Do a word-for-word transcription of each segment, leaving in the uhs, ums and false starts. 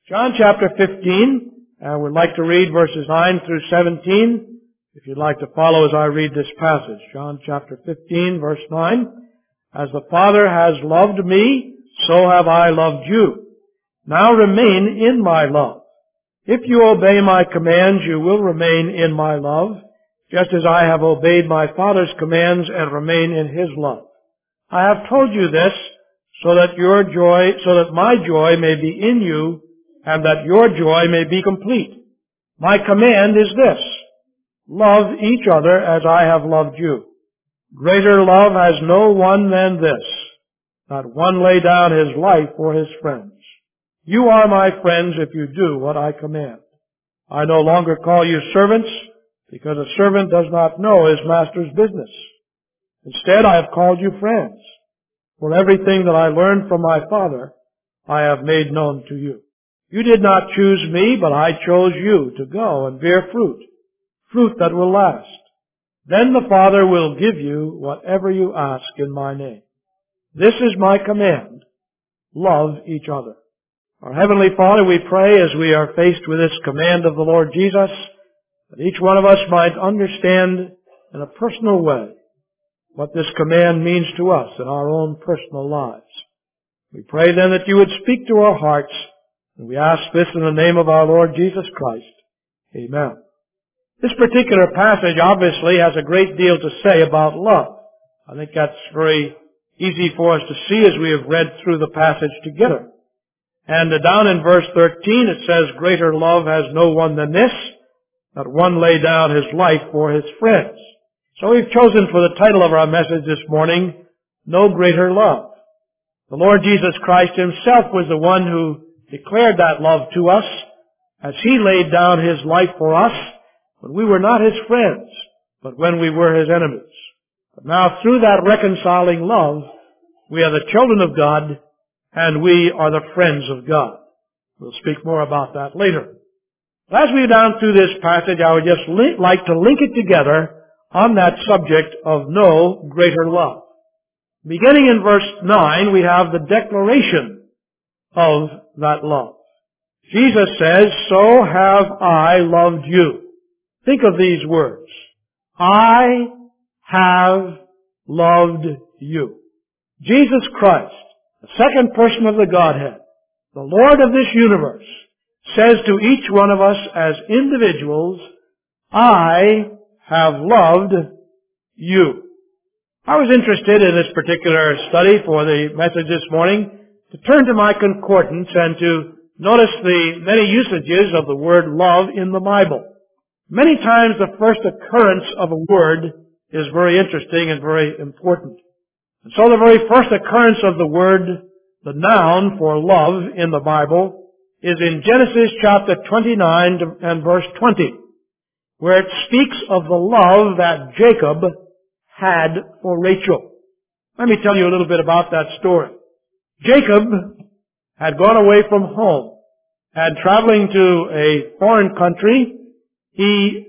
John chapter fifteen, and we'd like to read verses nine through seventeen, if you'd like to follow as I read this passage. John chapter fifteen, verse nine. As the Father has loved me, so have I loved you. Now remain in my love. If you obey my commands, you will remain in my love, just as I have obeyed my Father's commands and remain in his love. I have told you this so that your joy, so that my joy may be in you, and that your joy may be complete. My command is this: love each other as I have loved you. Greater love has no one than this, that one lay down his life for his friends. You are my friends if you do what I command. I no longer call you servants, because a servant does not know his master's business. Instead, I have called you friends, for everything that I learned from my Father I have made known to you. You did not choose me, but I chose you to go and bear fruit, fruit that will last. Then the Father will give you whatever you ask in my name. This is my command: love each other. Our Heavenly Father, we pray as we are faced with this command of the Lord Jesus, that each one of us might understand in a personal way what this command means to us in our own personal lives. We pray then that you would speak to our hearts, and we ask this in the name of our Lord Jesus Christ. Amen. This particular passage obviously has a great deal to say about love. I think that's very easy for us to see as we have read through the passage together. And down in verse thirteen it says, greater love has no one than this, that one lay down his life for his friends. So we've chosen for the title of our message this morning, No Greater Love. The Lord Jesus Christ himself was the one who declared that love to us as he laid down his life for us when we were not his friends, but when we were his enemies. But now through that reconciling love, we are the children of God, and we are the friends of God. We'll speak more about that later. As we go down through this passage, I would just li- like to link it together on that subject of no greater love. Beginning in verse nine, we have the declaration of that love. Jesus says, so have I loved you. Think of these words. I have loved you. Jesus Christ, the second person of the Godhead, the Lord of this universe, says to each one of us as individuals, I have loved you. I was interested in this particular study for the message this morning to turn to my concordance and to notice the many usages of the word love in the Bible. Many times the first occurrence of a word is very interesting and very important. And so the very first occurrence of the word, the noun for love in the Bible, is in Genesis chapter twenty-nine and verse twenty, where it speaks of the love that Jacob had for Rachel. Let me tell you a little bit about that story. Jacob had gone away from home, and traveling to a foreign country, he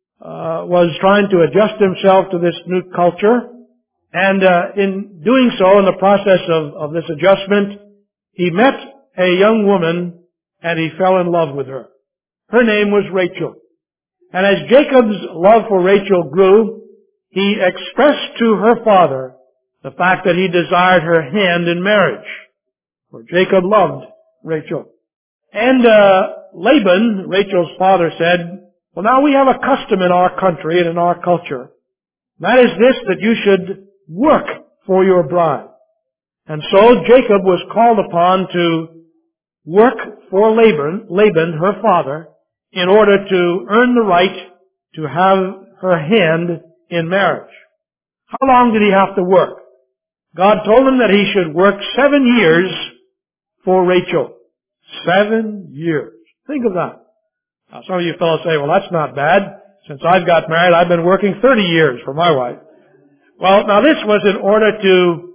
uh, was trying to adjust himself to this new culture. And uh, in doing so, in the process of, of this adjustment, he met a young woman and he fell in love with her. Her name was Rachel. And as Jacob's love for Rachel grew, he expressed to her father the fact that he desired her hand in marriage. For Jacob loved Rachel. And uh, Laban, Rachel's father, said, well, now we have a custom in our country and in our culture. That is this, that you should work for your bride. And so Jacob was called upon to work for Laban, Laban, her father, in order to earn the right to have her hand in marriage. How long did he have to work? God told him that he should work seven years for Rachel. Seven years. Think of that. Now some of you fellows say, well, that's not bad. Since I've got married, I've been working thirty years for my wife. Well, now this was in order to,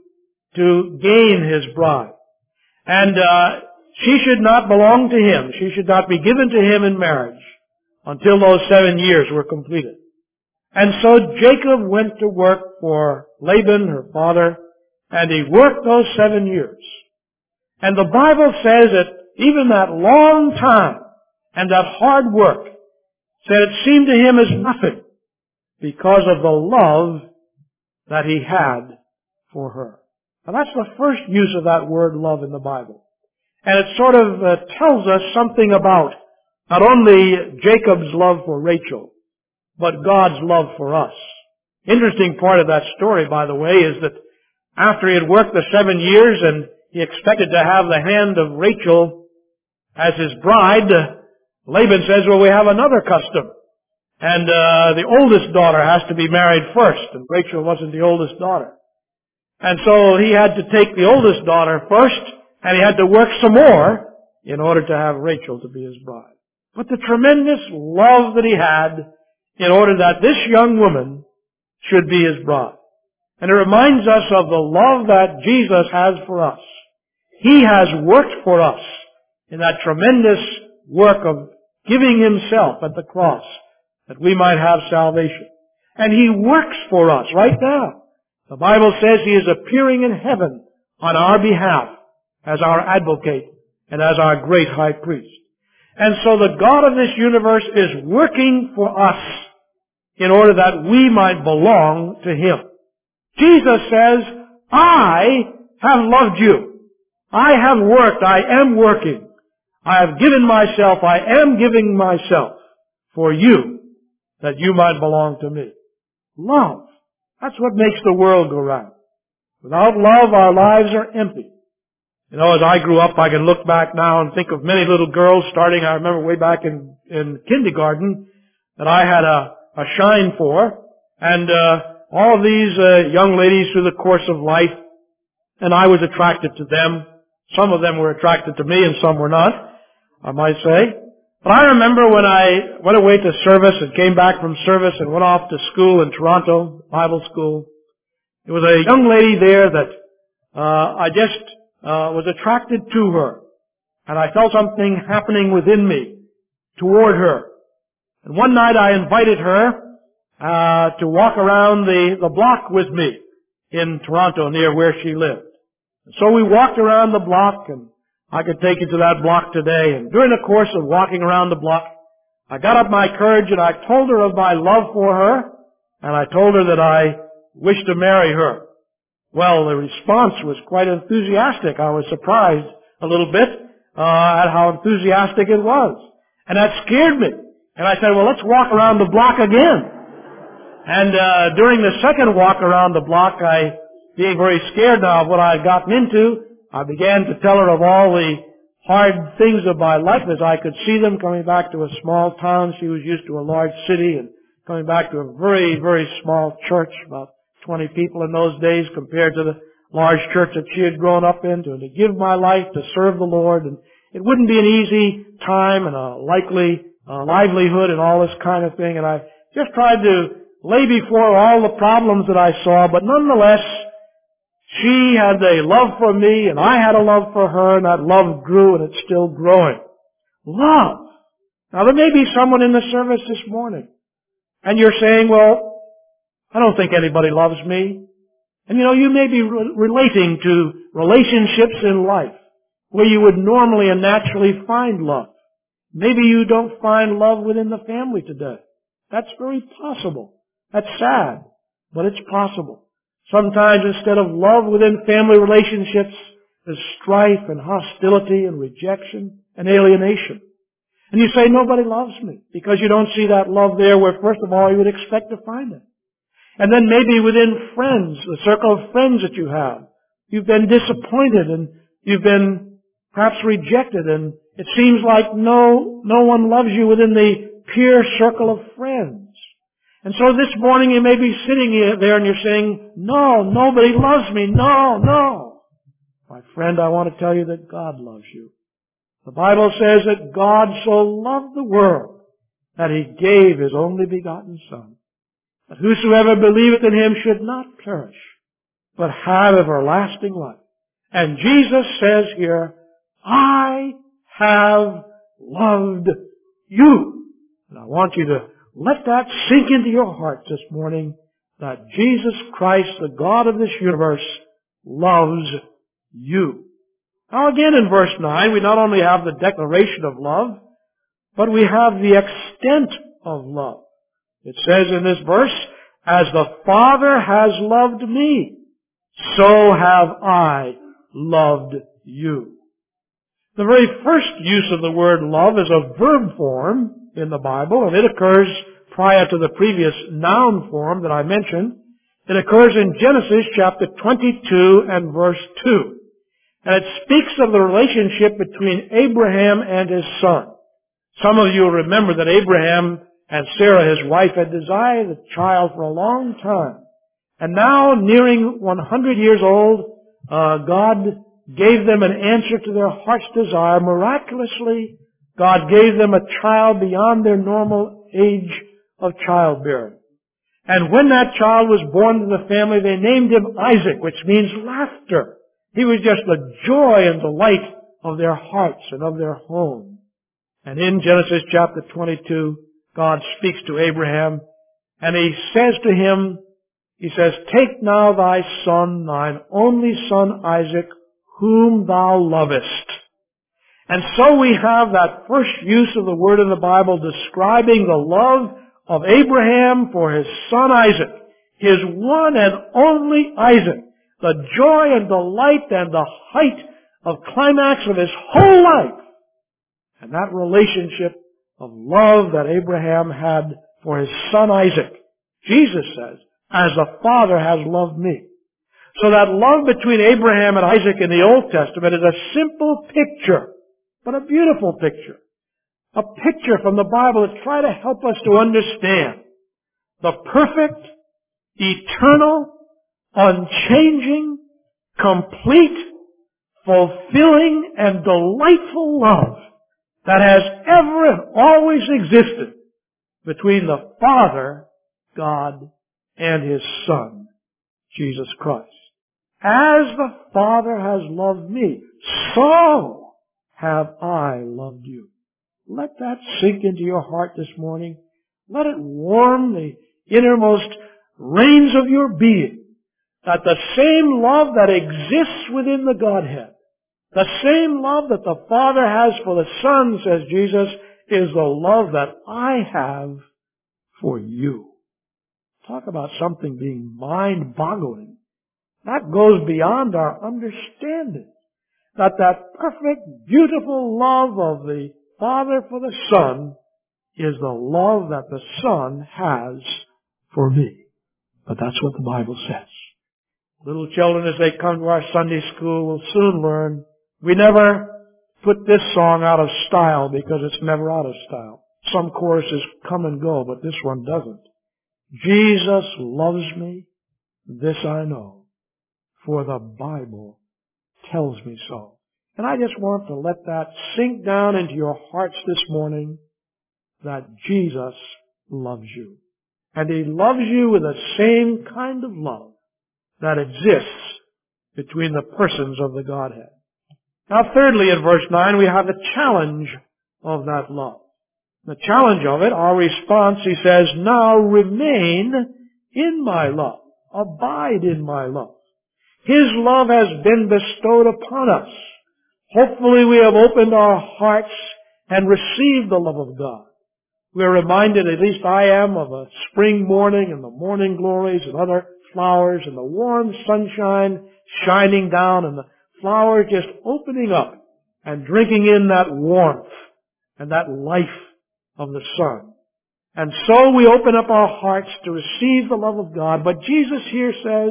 to gain his bride. And, uh, she should not belong to him. She should not be given to him in marriage until those seven years were completed. And so Jacob went to work for Laban, her father, and he worked those seven years. And the Bible says that even that long time and that hard work, said it seemed to him as nothing because of the love that he had for her. Now that's the first use of that word love in the Bible. And it sort of uh, tells us something about not only Jacob's love for Rachel, but God's love for us. Interesting part of that story, by the way, is that after he had worked the seven years and he expected to have the hand of Rachel as his bride, Laban says, well, we have another custom. And uh, the oldest daughter has to be married first, and Rachel wasn't the oldest daughter. And so he had to take the oldest daughter first, and he had to work some more in order to have Rachel to be his bride. But the tremendous love that he had in order that this young woman should be his bride. And it reminds us of the love that Jesus has for us. He has worked for us in that tremendous work of giving himself at the cross that we might have salvation. And he works for us right now. The Bible says he is appearing in heaven on our behalf as our advocate and as our great high priest. And so the God of this universe is working for us in order that we might belong to him. Jesus says, I have loved you. I have worked. I am working. I have given myself. I am giving myself for you that you might belong to me. Love. That's what makes the world go round. Without love, our lives are empty. You know, as I grew up, I can look back now and think of many little girls starting, I remember way back in, in kindergarten, that I had a, a shine for. And uh, all of these uh, young ladies through the course of life, and I was attracted to them. Some of them were attracted to me and some were not, I might say. But I remember when I went away to service and came back from service and went off to school in Toronto, Bible school. There was a young lady there that uh, I just uh, was attracted to her. And I felt something happening within me toward her. And one night I invited her uh, to walk around the, the block with me in Toronto near where she lived. And so we walked around the block, and I could take you to that block today. And during the course of walking around the block, I got up my courage and I told her of my love for her, and I told her that I wished to marry her. Well, the response was quite enthusiastic. I was surprised a little bit uh, at how enthusiastic it was. And that scared me. And I said, well, let's walk around the block again. And uh, during the second walk around the block, I, being very scared now of what I had gotten into, I began to tell her of all the hard things of my life as I could see them, coming back to a small town. She was used to a large city, and coming back to a very, very small church, about twenty people in those days compared to the large church that she had grown up into, and to give my life to serve the Lord. And it wouldn't be an easy time and a likely uh, livelihood and all this kind of thing. And I just tried to lay before her all the problems that I saw, but nonetheless, she had a love for me, and I had a love for her, and that love grew, and it's still growing. Love. Now, there may be someone in the service this morning, and you're saying, well, I don't think anybody loves me. And you know, you may be re- relating to relationships in life where you would normally and naturally find love. Maybe you don't find love within the family today. That's very possible. That's sad, but it's possible. Sometimes instead of love within family relationships, there's strife and hostility and rejection and alienation. And you say, nobody loves me, because you don't see that love there where, first of all, you would expect to find it. And then maybe within friends, the circle of friends that you have, you've been disappointed and you've been perhaps rejected, and it seems like no, no one loves you within the peer circle of friends. And so this morning you may be sitting there and you're saying, no, nobody loves me. No, no. My friend, I want to tell you that God loves you. The Bible says that God so loved the world that He gave His only begotten Son, that whosoever believeth in Him should not perish, but have everlasting life. And Jesus says here, I have loved you. And I want you to let that sink into your heart this morning, that Jesus Christ, the God of this universe, loves you. Now again in verse nine, we not only have the declaration of love, but we have the extent of love. It says in this verse, as the Father has loved me, so have I loved you. The very first use of the word love is a verb form in the Bible, and it occurs prior to the previous noun form that I mentioned. It occurs in Genesis chapter twenty-two and verse two. And it speaks of the relationship between Abraham and his son. Some of you will remember that Abraham and Sarah, his wife, had desired a child for a long time. And now, nearing one hundred years old, uh, God gave them an answer to their heart's desire. Miraculously, God gave them a child beyond their normal age of childbearing. And when that child was born to the family, they named him Isaac, which means laughter. He was just the joy and delight of their hearts and of their home. And in Genesis chapter twenty-two, God speaks to Abraham, and He says to him, He says, take now thy son, thine only son Isaac, whom thou lovest. And so we have that first use of the word in the Bible describing the love of Abraham for his son Isaac, his one and only Isaac, the joy and delight and the height of climax of his whole life. And that relationship of love that Abraham had for his son Isaac, Jesus says, as the Father has loved me. So that love between Abraham and Isaac in the Old Testament is a simple picture, but a beautiful picture. A picture from the Bible that tries to help us to understand the perfect, eternal, unchanging, complete, fulfilling, and delightful love that has ever and always existed between the Father, God, and His Son, Jesus Christ. As the Father has loved me, so have I loved you. Let that sink into your heart this morning. Let it warm the innermost reins of your being. That the same love that exists within the Godhead, the same love that the Father has for the Son, says Jesus, is the love that I have for you. Talk about something being mind-boggling. That goes beyond our understanding. That that perfect, beautiful love of the Father for the Son is the love that the Son has for me. But that's what the Bible says. Little children, as they come to our Sunday school, will soon learn we never put this song out of style because it's never out of style. Some choruses come and go, but this one doesn't. Jesus loves me, this I know, for the Bible tells me so. And I just want to let that sink down into your hearts this morning, that Jesus loves you. And He loves you with the same kind of love that exists between the persons of the Godhead. Now thirdly, in verse nine, we have the challenge of that love. The challenge of it, our response, He says, now remain in my love. Abide in my love. His love has been bestowed upon us. Hopefully we have opened our hearts and received the love of God. We are reminded, at least I am, of a spring morning and the morning glories and other flowers and the warm sunshine shining down and the flowers just opening up and drinking in that warmth and that life of the sun. And so we open up our hearts to receive the love of God. But Jesus here says,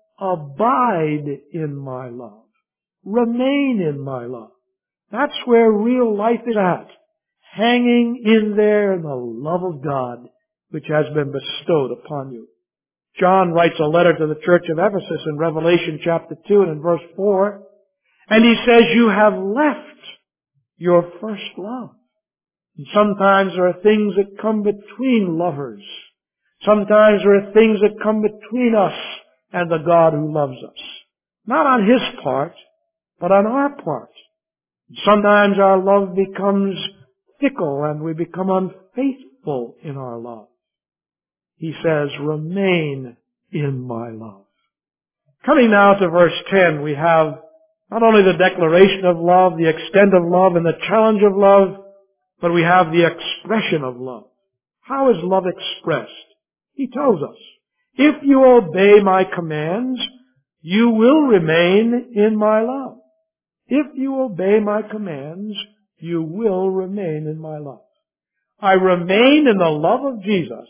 abide in my love. Remain in my love. That's where real life is at. Hanging in there in the love of God, which has been bestowed upon you. John writes a letter to the church of Ephesus in Revelation chapter two and in verse four, and he says, you have left your first love. And sometimes there are things that come between lovers. Sometimes there are things that come between us and the God who loves us. Not on His part, but on our part. Sometimes our love becomes fickle and we become unfaithful in our love. He says, remain in my love. Coming now to verse ten, we have Not only the declaration of love, the extent of love, and the challenge of love, but we have the expression of love. How is love expressed? He tells us, if you obey my commands, you will remain in my love. If you obey my commands, you will remain in my love. I remain in the love of Jesus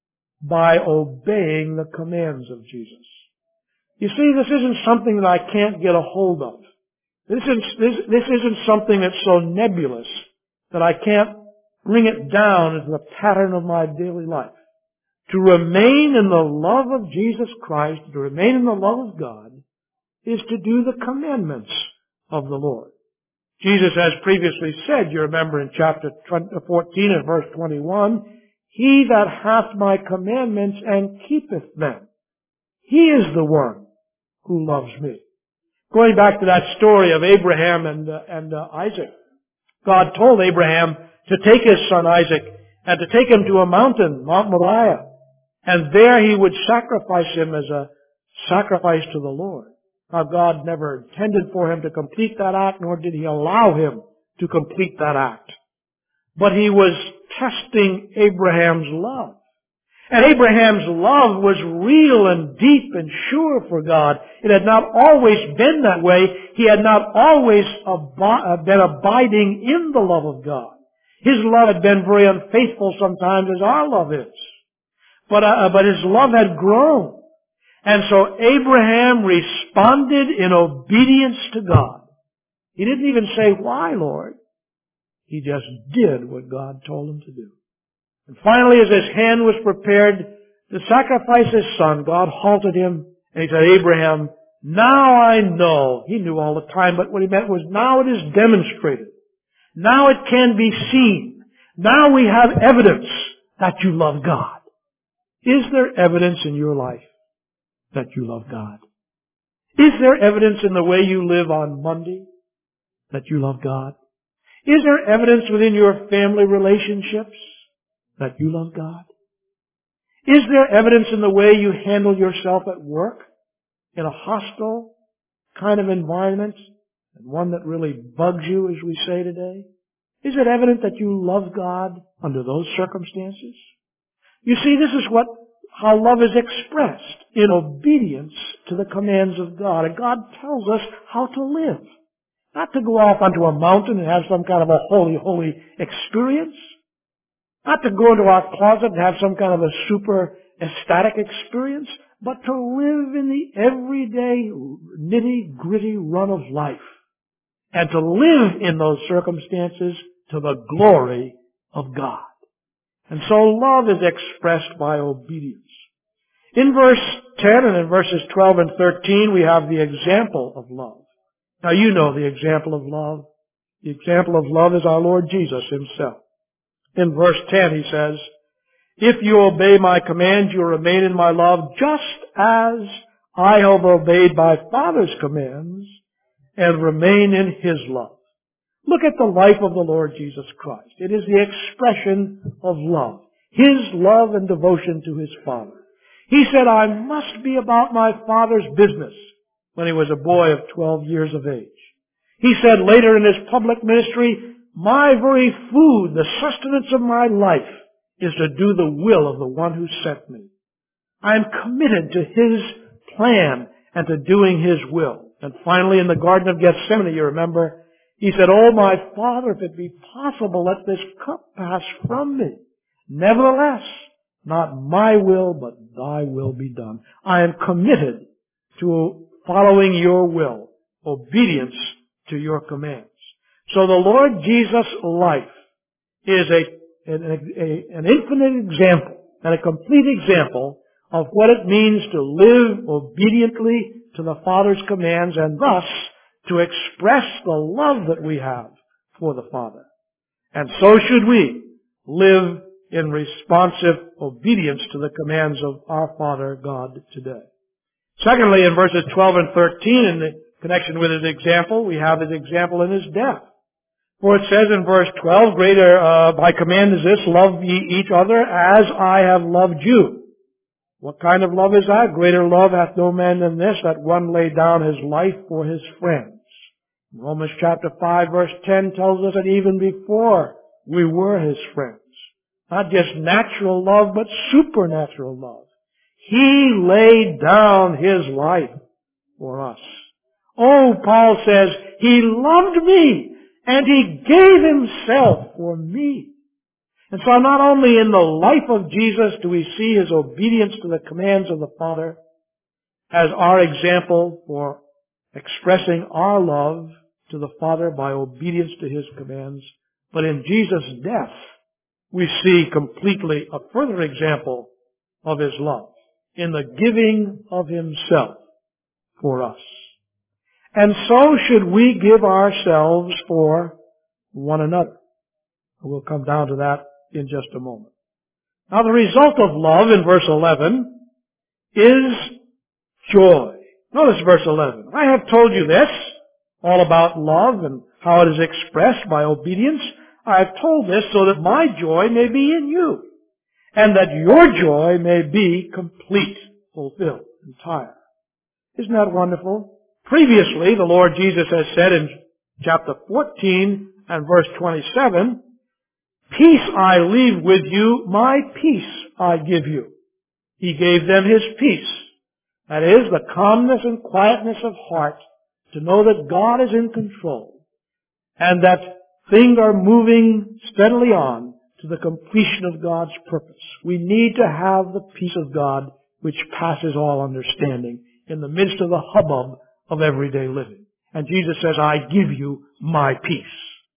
by obeying the commands of Jesus. You see, this isn't something that I can't get a hold of. This isn't, this, this isn't something that's so nebulous that I can't bring it down into the pattern of my daily life. To remain in the love of Jesus Christ, to remain in the love of God, is to do the commandments of the Lord. Jesus has previously said, you remember in chapter fourteen and verse twenty-one, he that hath my commandments and keepeth them, he is the one who loves me. Going back to that story of Abraham and, uh, and uh, Isaac, God told Abraham to take his son Isaac and to take him to a mountain, Mount Moriah, and there he would sacrifice him as a sacrifice to the Lord. Now, God never intended for him to complete that act, nor did he allow him to complete that act. But he was testing Abraham's love. And Abraham's love was real and deep and sure for God. It had not always been that way. He had not always ab- been abiding in the love of God. His love had been very unfaithful sometimes, as our love is. But, uh, but his love had grown. And so Abraham responded in obedience to God. He didn't even say, why, Lord? He just did what God told him to do. And finally, as his hand was prepared to sacrifice his son, God halted him and he said, Abraham, now I know. He knew all the time, but what he meant was now it is demonstrated. Now it can be seen. Now we have evidence that you love God. Is there evidence in your life that you love God? Is there evidence in the way you live on Monday that you love God? Is there evidence within your family relationships that you love God? Is there evidence in the way you handle yourself at work in a hostile kind of environment and one that really bugs you, as we say today? Is it evident that you love God under those circumstances? You see, this is what how love is expressed in obedience to the commands of God. And God tells us how to live. Not to go off onto a mountain and have some kind of a holy, holy experience. Not to go into our closet and have some kind of a super ecstatic experience. But to live in the everyday, nitty-gritty run of life. And to live in those circumstances to the glory of God. And so love is expressed by obedience. In verse ten and in verses twelve and thirteen, we have the example of love. Now you know the example of love. The example of love is our Lord Jesus himself. In verse ten he says, if you obey my commands, you will remain in my love, just as I have obeyed my Father's commands and remain in his love. Look at the life of the Lord Jesus Christ. It is the expression of love. His love and devotion to his Father. He said, I must be about my Father's business when he was a boy of twelve years of age. He said later in his public ministry, my very food, the sustenance of my life, is to do the will of the one who sent me. I am committed to his plan and to doing his will. And finally in the Garden of Gethsemane, you remember, he said, oh, my Father, if it be possible, let this cup pass from me. Nevertheless, not my will, but thy will be done. I am committed to following your will, obedience to your commands. So the Lord Jesus' life is a, an, a, an infinite example and a complete example of what it means to live obediently to the Father's commands and thus to express the love that we have for the Father. And so should we live in responsive obedience to the commands of our Father God today. Secondly, in verses twelve and thirteen, in the connection with his example, we have his example in his death. For it says in verse twelve, greater, uh, my command is this, love ye each other as I have loved you. What kind of love is that? Greater love hath no man than this, that one lay down his life for his friends. Romans chapter five verse ten tells us that even before we were His friends, not just natural love, but supernatural love, He laid down His life for us. Oh, Paul says, He loved me and He gave Himself for me. And so not only in the life of Jesus do we see His obedience to the commands of the Father as our example for expressing our love to the Father by obedience to His commands, but in Jesus' death we see completely a further example of His love in the giving of Himself for us. And so should we give ourselves for one another. We'll come down to that in just a moment. Now the result of love in verse eleven is joy. Notice verse eleven. I have told you this, all about love and how it is expressed by obedience. I have told this so that my joy may be in you, and that your joy may be complete, fulfilled, entire. Isn't that wonderful? Previously, the Lord Jesus has said in chapter fourteen and verse twenty-seven, peace I leave with you, my peace I give you. He gave them His peace. That is, the calmness and quietness of heart to know that God is in control and that things are moving steadily on to the completion of God's purpose. We need to have the peace of God which passes all understanding in the midst of the hubbub of everyday living. And Jesus says, I give you my peace.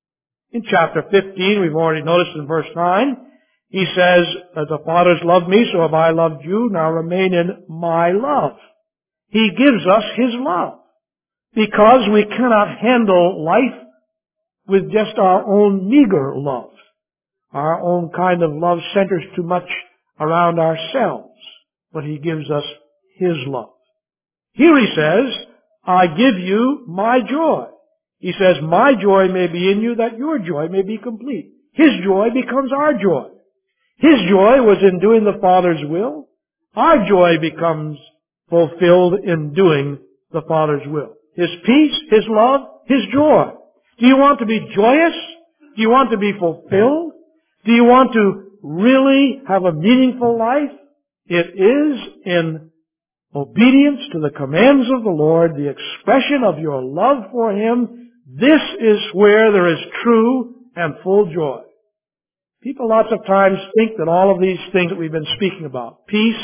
In chapter fifteen, we've already noticed in verse nine, He says, as the Father's loved me, so have I loved you. Now remain in my love. He gives us His love because we cannot handle life with just our own meager love. Our own kind of love centers too much around ourselves, but He gives us His love. Here He says, I give you my joy. He says, my joy may be in you, that your joy may be complete. His joy becomes our joy. His joy was in doing the Father's will. Our joy becomes fulfilled in doing the Father's will. His peace, His love, His joy. Do you want to be joyous? Do you want to be fulfilled? Do you want to really have a meaningful life? It is in obedience to the commands of the Lord, the expression of your love for Him. This is where there is true and full joy. People lots of times think that all of these things that we've been speaking about, peace,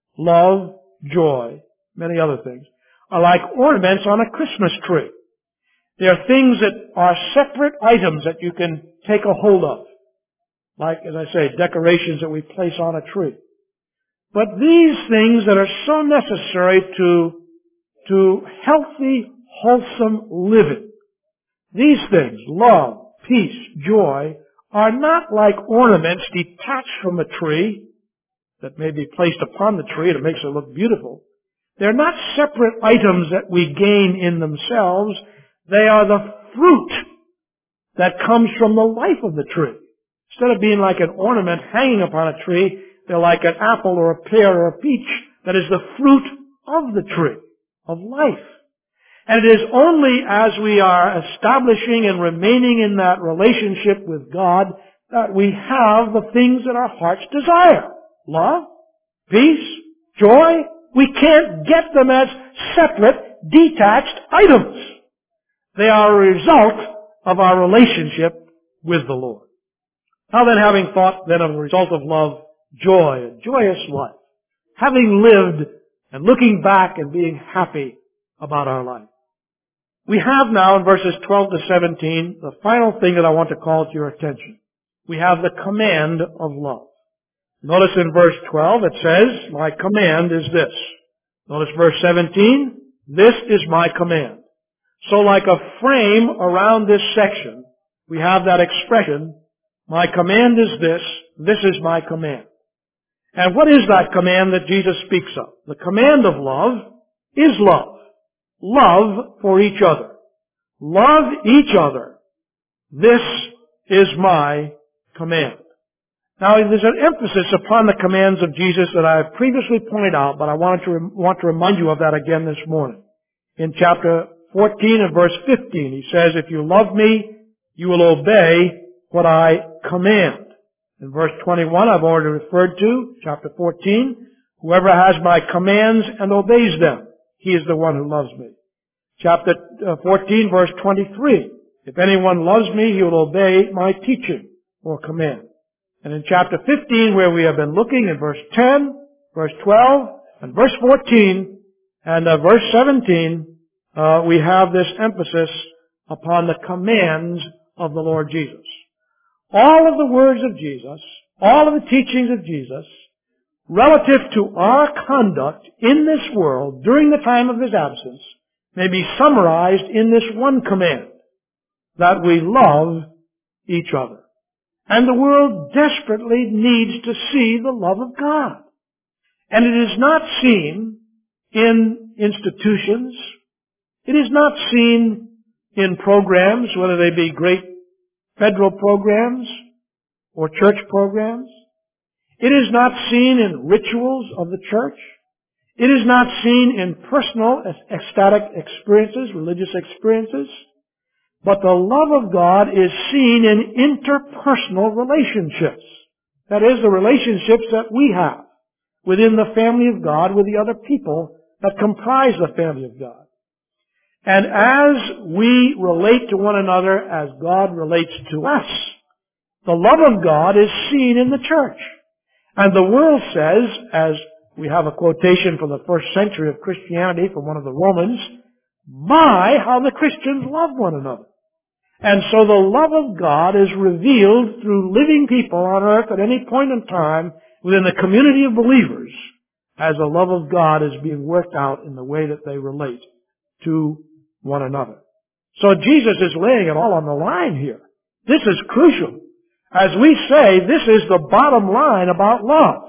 love, joy, many other things, are like ornaments on a Christmas tree. They are things that are separate items that you can take a hold of. Like, as I say, decorations that we place on a tree. But these things that are so necessary to, to healthy, wholesome living, these things, love, peace, joy, are not like ornaments detached from a tree that may be placed upon the tree and it makes it look beautiful. They're not separate items that we gain in themselves. They are the fruit that comes from the life of the tree. Instead of being like an ornament hanging upon a tree, they're like an apple or a pear or a peach that is the fruit of the tree, of life. And it is only as we are establishing and remaining in that relationship with God that we have the things that our hearts desire. Love, peace, joy. We can't get them as separate, detached items. They are a result of our relationship with the Lord. Now then, having thought then of the result of love, joy, a joyous life, having lived and looking back and being happy about our life, we have now in verses twelve to seventeen the final thing that I want to call to your attention. We have the command of love. Notice in verse twelve it says, my command is this. Notice verse seventeen, this is my command. So like a frame around this section, we have that expression, my command is this, this is my command. And what is that command that Jesus speaks of? The command of love is love. Love for each other. Love each other. This is my command. Now, there's an emphasis upon the commands of Jesus that I have previously pointed out, but I wanted to want to remind you of that again this morning. In chapter fourteen and verse fifteen. He says, if you love me, you will obey what I command. In verse twenty-one, I've already referred to, chapter fourteen, whoever has my commands and obeys them, he is the one who loves me. Chapter fourteen, verse twenty-three, if anyone loves me, he will obey my teaching or command. And in chapter fifteen, where we have been looking, in verse ten, verse twelve, and verse fourteen, and uh, verse seventeen, uh, we have this emphasis upon the commands of the Lord Jesus. All of the words of Jesus, all of the teachings of Jesus, relative to our conduct in this world during the time of His absence, may be summarized in this one command, that we love each other. And the world desperately needs to see the love of God. And it is not seen in institutions. It is not seen in programs, whether they be great federal programs or church programs. It is not seen in rituals of the church. It is not seen in personal ecstatic experiences, religious experiences. But the love of God is seen in interpersonal relationships. That is, the relationships that we have within the family of God with the other people that comprise the family of God. And as we relate to one another as God relates to us, the love of God is seen in the church. And the world says, as we have a quotation from the first century of Christianity from one of the Romans, my, how the Christians love one another. And so the love of God is revealed through living people on earth at any point in time within the community of believers as the love of God is being worked out in the way that they relate to one another. So Jesus is laying it all on the line here. This is crucial. As we say, this is the bottom line about love.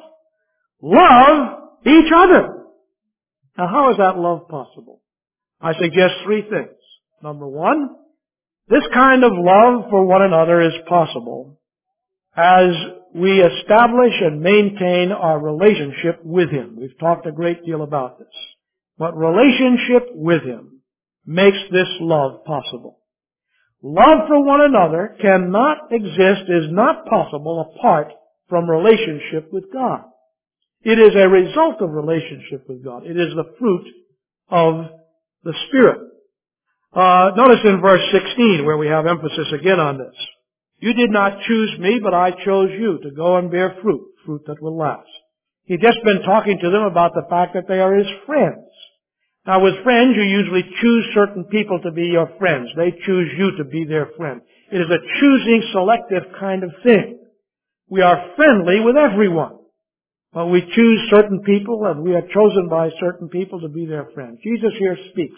Love each other. Now, how is that love possible? I suggest three things. Number one, this kind of love for one another is possible as we establish and maintain our relationship with Him. We've talked a great deal about this. But relationship with Him makes this love possible. Love for one another cannot exist, is not possible apart from relationship with God. It is a result of relationship with God. It is the fruit of the Spirit. Uh, notice in verse sixteen where we have emphasis again on this. You did not choose me, but I chose you to go and bear fruit, fruit that will last. He'd just been talking to them about the fact that they are His friends. Now with friends, you usually choose certain people to be your friends. They choose you to be their friend. It is a choosing selective kind of thing. We are friendly with everyone. But we choose certain people and we are chosen by certain people to be their friends. Jesus here speaks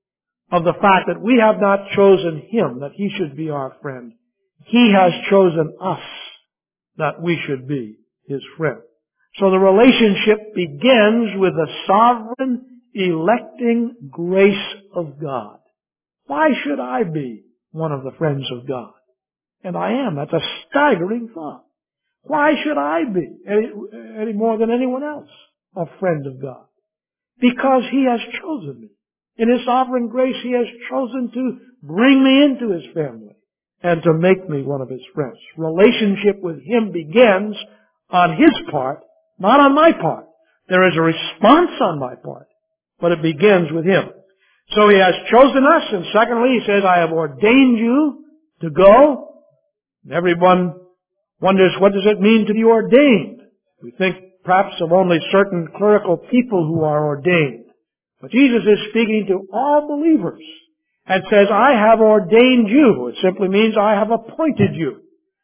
of the fact that we have not chosen Him, that He should be our friend. He has chosen us that we should be His friend. So the relationship begins with the sovereign electing grace of God. Why should I be one of the friends of God? And I am. That's a staggering thought. Why should I be, any, any more than anyone else, a friend of God? Because He has chosen me. In His sovereign grace, He has chosen to bring me into His family and to make me one of His friends. Relationship with Him begins on His part, not on my part. There is a response on my part, but it begins with Him. So He has chosen us, and secondly, He says, I have ordained you to go. And everyone wonders, what does it mean to be ordained? We think perhaps of only certain clerical people who are ordained. But Jesus is speaking to all believers and says, I have ordained you. It simply means I have appointed you.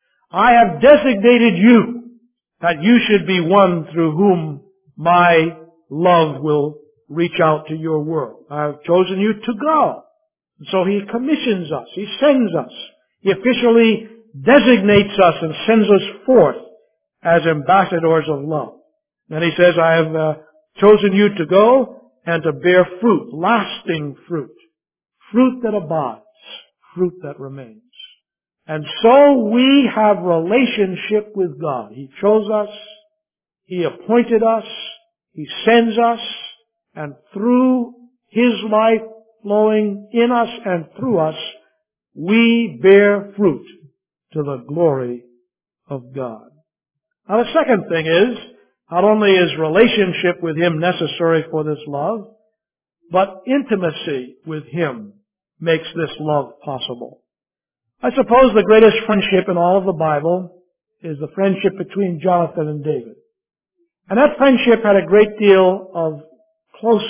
I have designated you that you should be one through whom my love will reach out to your world. I have chosen you to go. And so He commissions us. He sends us. He officially designates us and sends us forth as ambassadors of love. Then He says, I have uh, chosen you to go and to bear fruit, lasting fruit, fruit that abides, fruit that remains. And so we have relationship with God. He chose us, He appointed us, He sends us, and through His life, flowing in us and through us, we bear fruit to the glory of God. Now the second thing is, not only is relationship with Him necessary for this love, but intimacy with Him makes this love possible. I suppose the greatest friendship in all of the Bible is the friendship between Jonathan and David. And that friendship had a great deal of close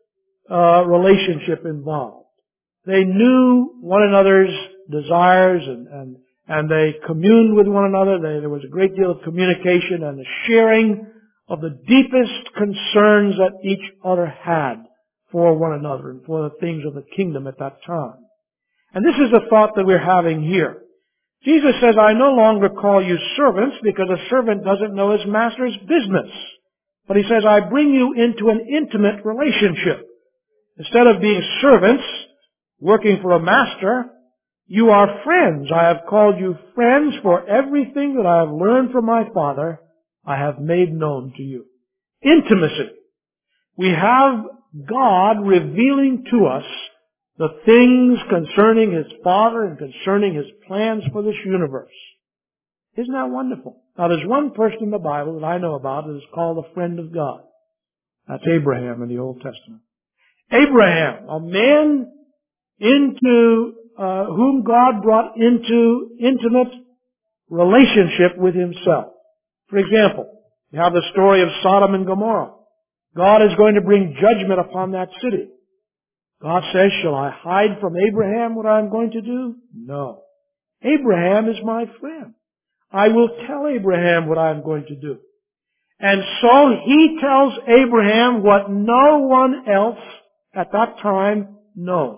uh, relationship involved. They knew one another's desires and, and, and they communed with one another. They, there was a great deal of communication and the sharing of the deepest concerns that each other had for one another and for the things of the kingdom at that time. And this is the thought that we're having here. Jesus says, I no longer call you servants because a servant doesn't know his master's business. But He says, I bring you into an intimate relationship. Instead of being servants, working for a master, you are friends. I have called you friends, for everything that I have learned from my Father, I have made known to you. Intimacy. We have God revealing to us the things concerning His Father and concerning His plans for this universe. Isn't that wonderful? Now there's one person in the Bible that I know about that is called a friend of God. That's Abraham in the Old Testament. Abraham, a man into uh, whom God brought into intimate relationship with Himself. For example, you have the story of Sodom and Gomorrah. God is going to bring judgment upon that city. God says, shall I hide from Abraham what I'm going to do? No. Abraham is my friend. I will tell Abraham what I'm going to do. And so He tells Abraham what no one else at that time knows.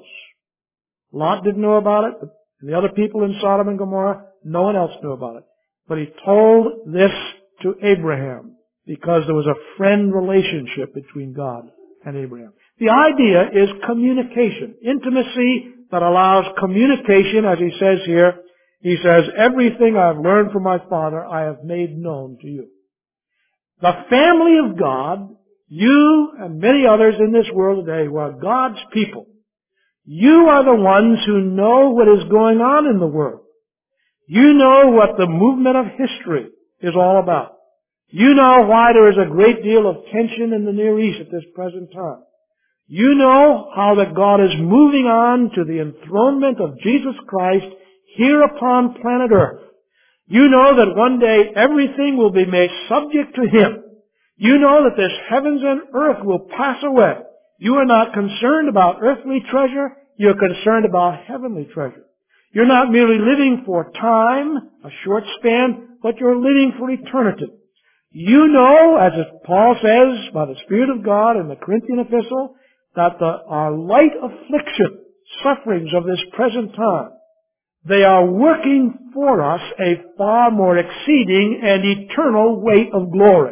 Lot didn't know about it. But the other people in Sodom and Gomorrah, no one else knew about it. But He told this to Abraham because there was a friend relationship between God and Abraham. The idea is communication, intimacy that allows communication, as He says here. He says, everything I've learned from my Father, I have made known to you. The family of God, you and many others in this world today who are God's people, you are the ones who know what is going on in the world. You know what the movement of history is all about. You know why there is a great deal of tension in the Near East at this present time. You know how that God is moving on to the enthronement of Jesus Christ here upon planet Earth. You know that one day everything will be made subject to Him. You know that this heavens and earth will pass away. You are not concerned about earthly treasure. You're concerned about heavenly treasure. You're not merely living for time, a short span, but you're living for eternity. You know, as Paul says by the Spirit of God in the Corinthian epistle, that the, our light affliction, sufferings of this present time, they are working for us a far more exceeding and eternal weight of glory.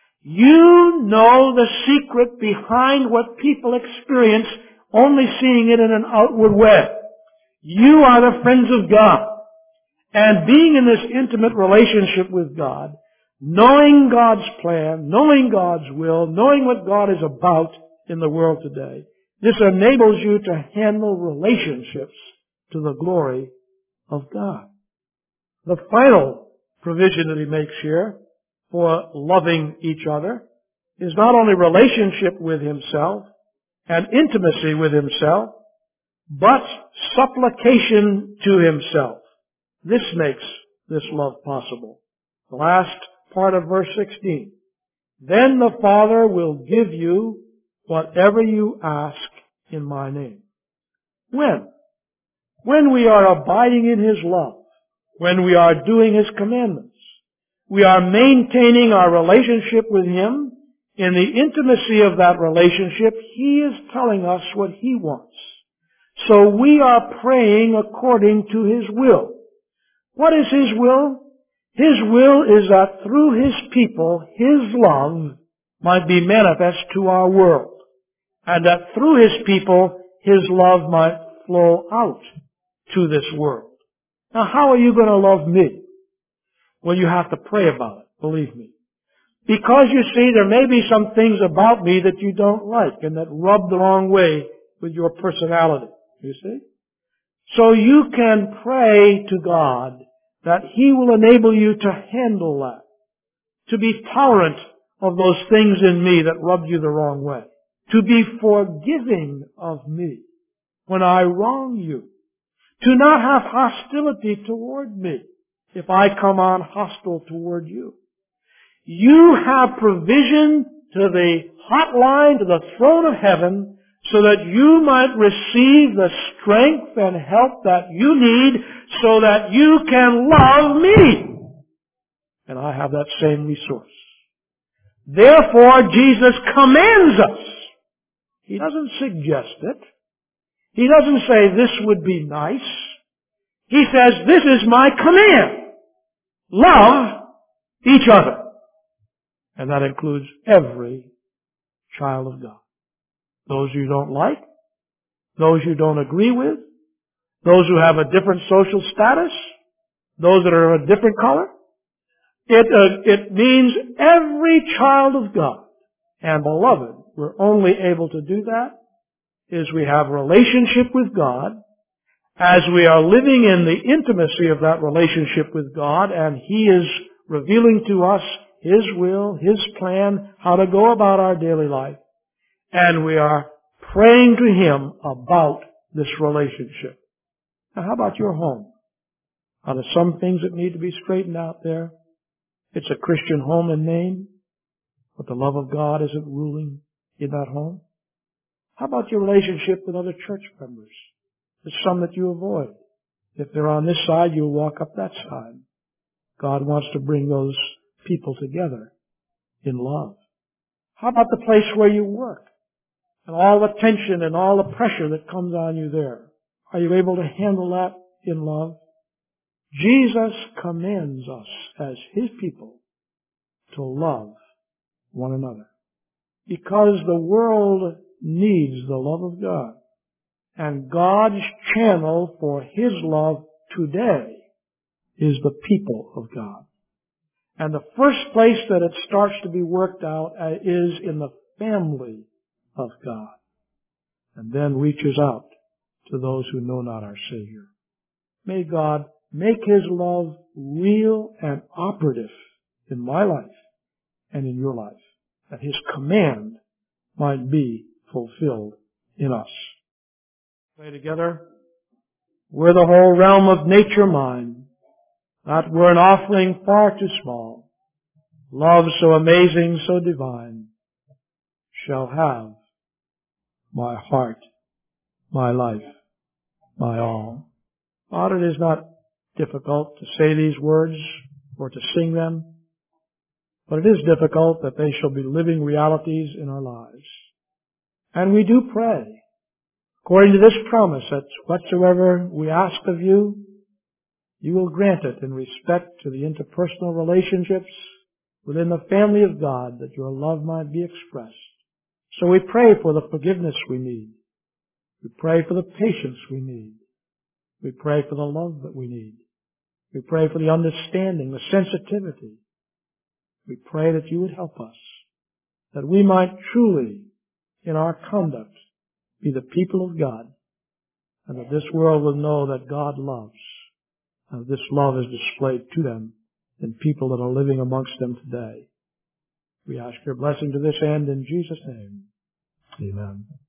You know the secret behind what people experience, only seeing it in an outward way. You are the friends of God. And being in this intimate relationship with God, knowing God's plan, knowing God's will, knowing what God is about in the world today, this enables you to handle relationships to the glory of God. The final provision that He makes here for loving each other is not only relationship with Himself and intimacy with Himself, but supplication to Himself. This makes this love possible. The last part of verse sixteen. Then the Father will give you whatever you ask in my name. When? When we are abiding in His love. When we are doing His commandments. We are maintaining our relationship with Him. In the intimacy of that relationship, He is telling us what He wants. So we are praying according to His will. What is His will? His will is that through His people, His love might be manifest to our world. And that through His people, His love might flow out to this world. Now, how are you going to love me? Well, you have to pray about it, believe me. Because you see, there may be some things about me that you don't like and that rub the wrong way with your personality, you see. So you can pray to God that He will enable you to handle that, to be tolerant of those things in me that rub you the wrong way, to be forgiving of me when I wrong you, to not have hostility toward me if I come on hostile toward you. You have provision to the hotline, to the throne of heaven, so that you might receive the strength and help that you need so that you can love me. And I have that same resource. Therefore, Jesus commands us. He doesn't suggest it. He doesn't say this would be nice. He says, this is my command. Love each other. And that includes every child of God. Those you don't like, those you don't agree with, those who have a different social status, those that are of a different color. It, uh, it means every child of God. And beloved, we're only able to do that is we have a relationship with God. As we are living in the intimacy of that relationship with God, and He is revealing to us His will, His plan, how to go about our daily life. And we are praying to Him about this relationship. Now, how about your home? Are there some things that need to be straightened out there? It's a Christian home in name, but the love of God isn't ruling in that home. How about your relationship with other church members? There's some that you avoid. If they're on this side, you'll walk up that side. God wants to bring those people together in love. How about the place where you work? And all the tension and all the pressure that comes on you there. Are you able to handle that in love? Jesus commands us as His people to love one another. Because the world needs the love of God. And God's channel for His love today is the people of God. And the first place that it starts to be worked out is in the family of God. And then reaches out to those who know not our Savior. May God make His love real and operative in my life and in your life. That His command might be fulfilled in us. Pray together. We're the whole realm of nature mine. That were an offering far too small. Love so amazing, so divine, shall have my heart, my life, my all. God, it is not difficult to say these words or to sing them, but it is difficult that they shall be living realities in our lives. And we do pray, according to this promise, that whatsoever we ask of you, you will grant it in respect to the interpersonal relationships within the family of God, that your love might be expressed. So we pray for the forgiveness we need. We pray for the patience we need. We pray for the love that we need. We pray for the understanding, the sensitivity. We pray that you would help us, that we might truly, in our conduct, be the people of God, and that this world will know that God loves. And this love is displayed to them in people that are living amongst them today. We ask your blessing to this end in Jesus' name. Amen.